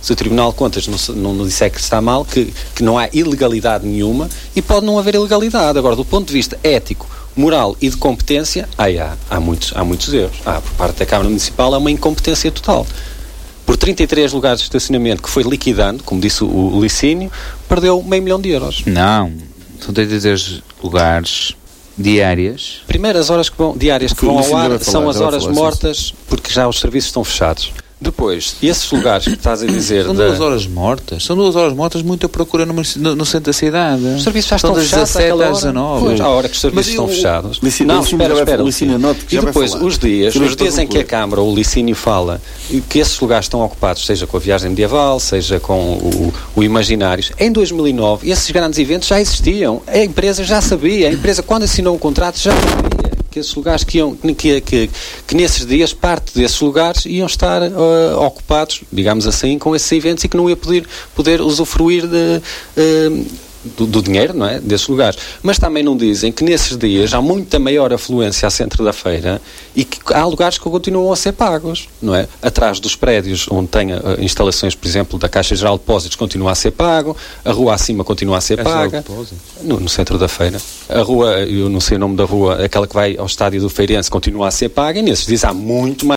Se o Tribunal de Contas não disser que está mal, que não há ilegalidade nenhuma, e pode não haver ilegalidade. Agora, do ponto de vista ético, moral e de competência, há muitos erros. Por parte da Câmara Municipal há uma incompetência total. Por 33 lugares de estacionamento que foi liquidando, como disse o Licínio, perdeu €500 mil. Não, são 33 lugares diárias. Primeiras horas diárias que vão ao ar são as horas mortas, porque já os serviços estão fechados. Depois, esses lugares que estás a dizer... São 2 horas mortas. São 2 horas mortas, muita procura no centro da cidade. Os serviços já estão fechados. São das 17 às 19. Pois, à hora que os serviços estão fechados. Não, espera. E depois, os dias em que a Câmara ou o Licínio fala que esses lugares estão ocupados, seja com a viagem medieval, seja com o Imaginários, em 2009, esses grandes eventos já existiam. A empresa já sabia. A empresa, quando assinou um contrato, já sabia que esses lugares que nesses dias, parte desses lugares iam estar ocupados, digamos assim, com esses eventos e que não ia poder usufruir do dinheiro, não é? Desses lugares. Mas também não dizem que nesses dias há muita maior afluência ao centro da feira e que há lugares que continuam a ser pagos, não é? Atrás dos prédios onde tem instalações, por exemplo, da Caixa Geral de Depósitos, continua a ser pago, a rua acima continua a ser paga. No centro da feira. A rua, eu não sei o nome da rua, aquela que vai ao estádio do Feirense, continua a ser paga, e nesses dias há muito mais